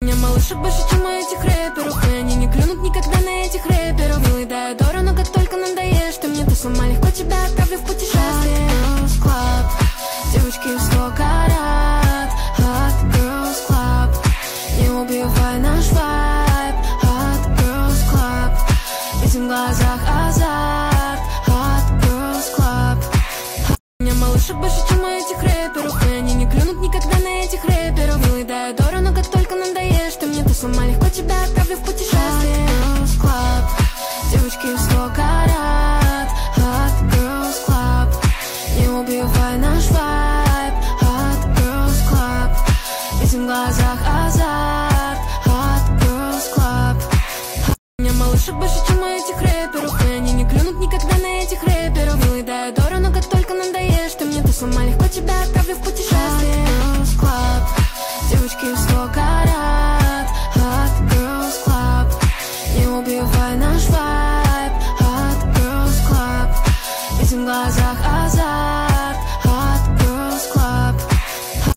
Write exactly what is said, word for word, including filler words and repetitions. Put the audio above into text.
У меня малышек больше, чем у этих рэперов, и они не клюнут никогда на этих рэперов. Милый да Дора, но как только надоешь ты мне, то сама легко тебя отправлю в путешествие. Hot Girls Club, девочки в сто карат. Hot Girls Club, не убивай наш вайб. Hot Girls Club, видим в глазах азарт. Hot Girls Club. У меня малышек больше, чем у этих рэперов, и они не клюнут никогда на этих рэперов. Милый да Дора, но как только надоешь ты мне, то сама